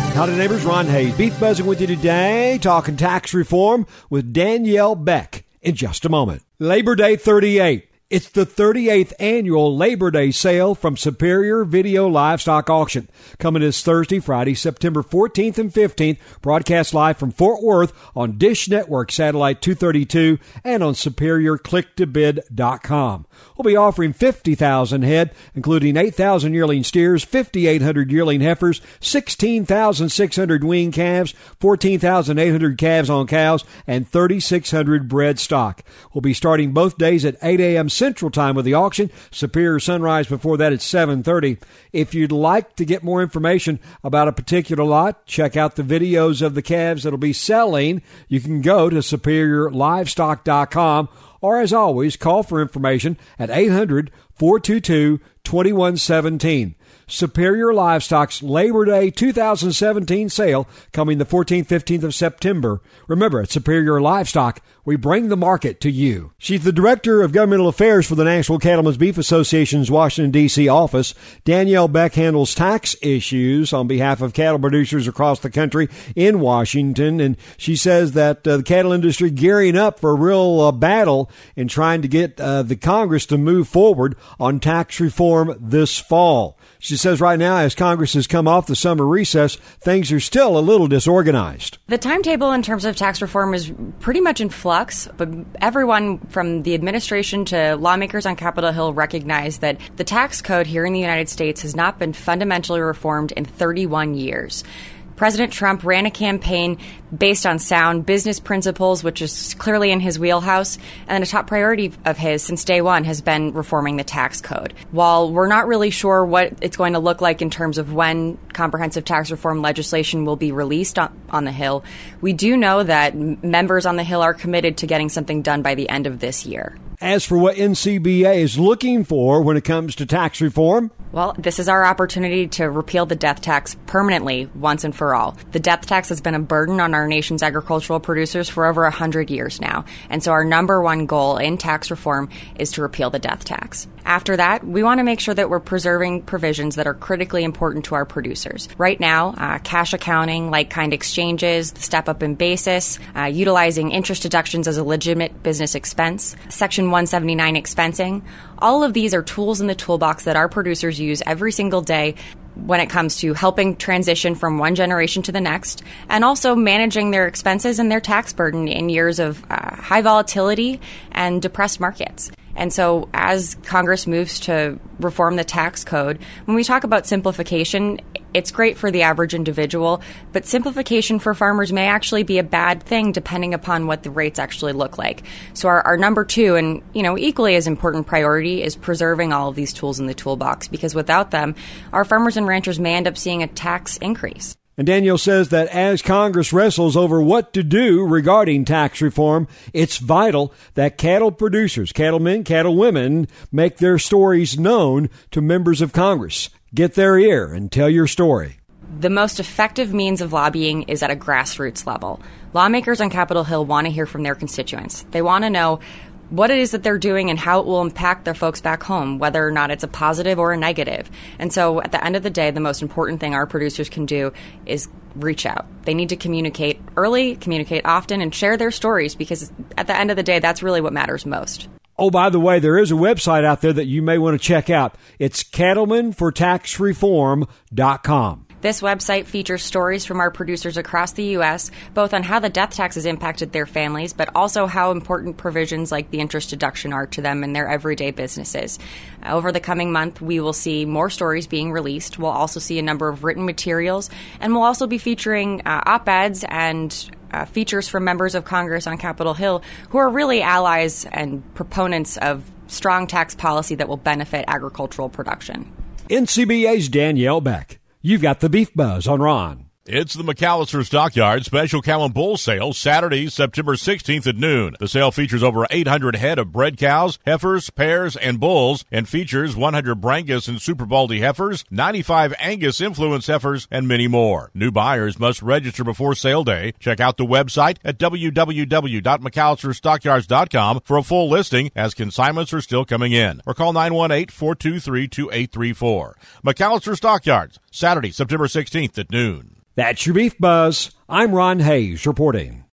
Howdy neighbors, Ron Hayes. Beef Buzzing with you today, talking tax reform with Danielle Beck in just a moment. Labor Day 38. It's the 38th annual Labor Day sale from Superior Video Livestock Auction. Coming this Thursday, Friday, September 14th and 15th. Broadcast live from Fort Worth on Dish Network Satellite 232 and on SuperiorClickToBid.com. We'll be offering 50,000 head, including 8,000 yearling steers, 5,800 yearling heifers, 16,600 weaned calves, 14,800 calves on cows, and 3,600 bred stock. We'll be starting both days at 8 a.m. Central Time with the auction. Superior Sunrise before that at 7:30. If you'd like to get more information about a particular lot, check out the videos of the calves that'll be selling. You can go to SuperiorLivestock.com, or as always, call for information at 800-422-2117. Superior Livestock's Labor Day 2017 sale coming the 14th, 15th of September. Remember, at Superior Livestock, we bring the market to you. She's the Director of Governmental Affairs for the National Cattlemen's Beef Association's Washington, D.C. office. Danielle Beck handles tax issues on behalf of cattle producers across the country in Washington, and she says that the cattle industry gearing up for a real battle in trying to get the Congress to move forward on tax reform this fall. She says right now, as Congress has come off the summer recess, things are still a little disorganized. The timetable in terms of tax reform is pretty much in flux, but everyone from the administration to lawmakers on Capitol Hill recognize that the tax code here in the United States has not been fundamentally reformed in 31 years. President Trump ran a campaign based on sound business principles, which is clearly in his wheelhouse, and a top priority of his since day one has been reforming the tax code. While we're not really sure what it's going to look like in terms of when comprehensive tax reform legislation will be released on the Hill, we do know that members on the Hill are committed to getting something done by the end of this year. As for what NCBA is looking for when it comes to tax reform, well, this is our opportunity to repeal the death tax permanently once and for all. The death tax has been a burden on our nation's agricultural producers for over 100 years now. And so our number one goal in tax reform is to repeal the death tax. After that, we want to make sure that we're preserving provisions that are critically important to our producers. Right now, cash accounting, like-kind exchanges, the step-up in basis, utilizing interest deductions as a legitimate business expense, Section 179 expensing, all of these are tools in the toolbox that our producers use every single day when it comes to helping transition from one generation to the next, and also managing their expenses and their tax burden in years of high volatility and depressed markets. And so as Congress moves to reform the tax code, when we talk about simplification, it's great for the average individual, but simplification for farmers may actually be a bad thing depending upon what the rates actually look like. So our number two and equally as important priority is preserving all of these tools in the toolbox, because without them, our farmers and ranchers may end up seeing a tax increase. And Danielle says that as Congress wrestles over what to do regarding tax reform, it's vital that cattle producers, cattlemen, cattlewomen, make their stories known to members of Congress. Get their ear and tell your story. The most effective means of lobbying is at a grassroots level. Lawmakers on Capitol Hill want to hear from their constituents. They want to know what it is that they're doing and how it will impact their folks back home, whether or not it's a positive or a negative. And so at the end of the day, the most important thing our producers can do is reach out. They need to communicate early, communicate often, and share their stories, because at the end of the day, that's really what matters most. Oh, by the way, there is a website out there that you may want to check out. It's cattlemenfortaxreform.com. This website features stories from our producers across the U.S., both on how the death tax has impacted their families, but also how important provisions like the interest deduction are to them in their everyday businesses. Over the coming month, we will see more stories being released. We'll also see a number of written materials, and we'll also be featuring op-eds and features from members of Congress on Capitol Hill who are really allies and proponents of strong tax policy that will benefit agricultural production. NCBA's Danielle Beck. You've got the Beef Buzz on Ron. It's the McAllister Stockyard Special Cow and Bull Sale, Saturday, September 16th at noon. The sale features over 800 head of bred cows, heifers, pairs, and bulls, and features 100 Brangus and Super Baldy heifers, 95 Angus Influence heifers, and many more. New buyers must register before sale day. Check out the website at www.mcallisterstockyards.com for a full listing, as consignments are still coming in. Or call 918-423-2834. McAllister Stockyards, Saturday, September 16th at noon. That's your Beef Buzz. I'm Ron Hayes reporting.